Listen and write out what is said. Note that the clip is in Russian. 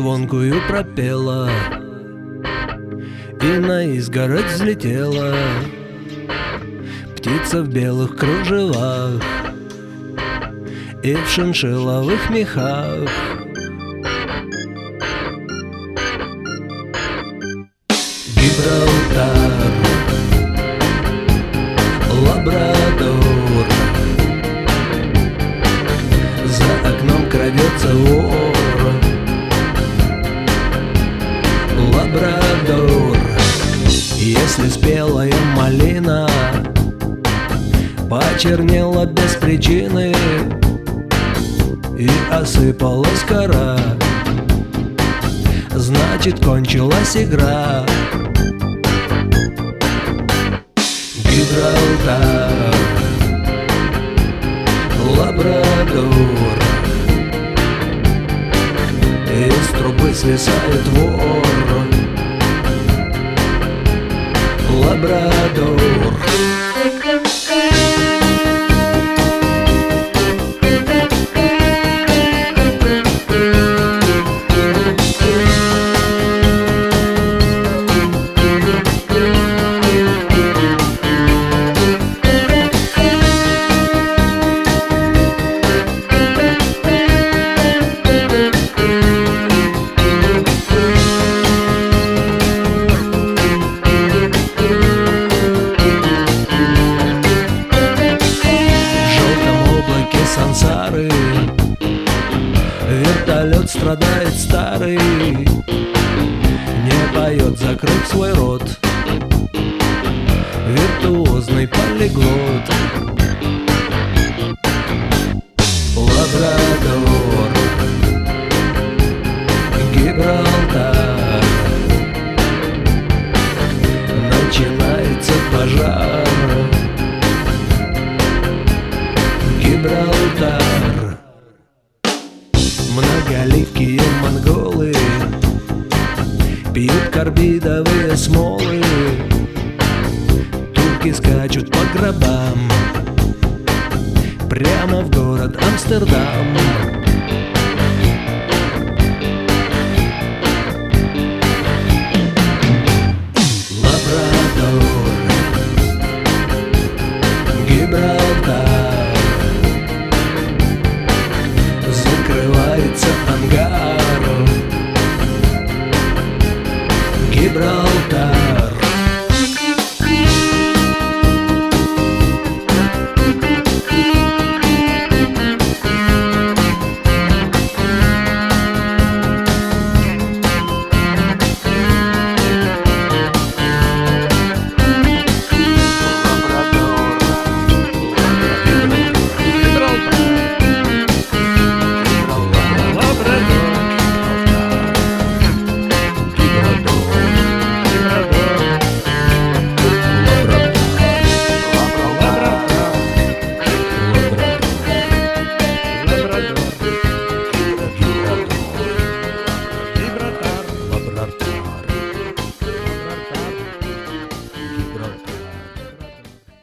звонкую пропела, и на изгородь взлетела птица в белых кружевах и в шиншилловых мехах. Гибралтар, Лабрадор, за окном крадется вор. Лабрадор, если спелая малина почернела без причины и осыпалась кора, значит, кончилась игра. Гибралтар, Лабрадор, из трубы свисает вор. Лабрадор. Сансары вертолет страдает старый, не поет, закрыв свой рот, виртуозный полиглот. Лабрадор, Гибралтар, начинается пожар. Гибралтар. Многоликие монголы пьют карбидовые смолы, турки скачут по гробам прямо в город Амстердам.